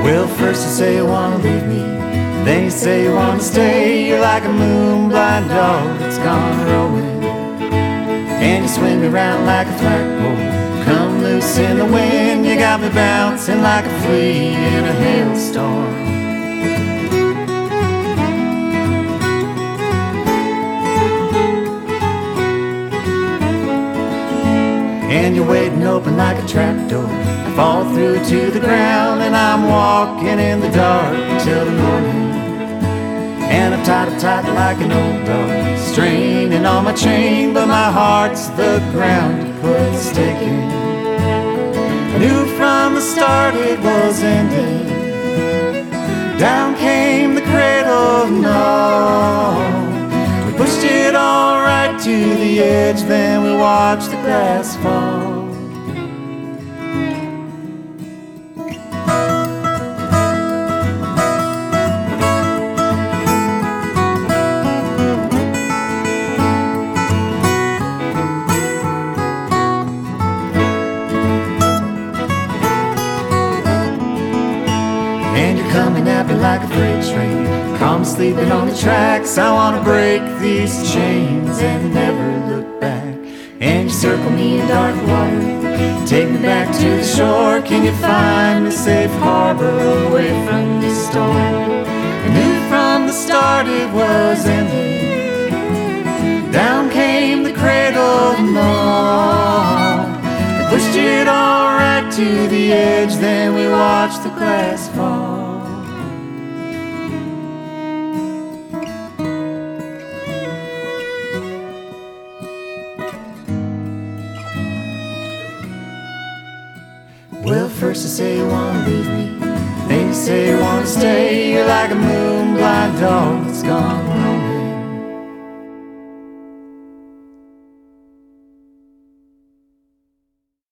Well, first you say you wanna leave me, then you say you wanna stay. You're like a moon-blind dog that's gone roaming, and you swing me around like a flagpole. Come loose in the wind, you got me bouncing like a flea in a hailstorm. And you're waiting open like a trapdoor. I fall through to the ground, and I'm walking in the dark until the morning. And I'm tied up tight like an old dog, straining on my chain, but my heart's the ground to put the stake in. I knew from the start it was ending. Down came the cradle, no. We pushed it all right to the edge, then we watched the glass fall. And you're coming at me like a freight train, calm sleeping on the tracks. I wanna break these chains and never look back. And you circle me in dark water, take me back to the shore. Can you find me safe harbor away from this storm? I knew from the start it was ending. Down came the cradle, no. We pushed it all right to the edge, then we watched the glass fall. Well, first you say you wanna leave me, then you say you wanna stay. You're like a moon-blind dog that's gone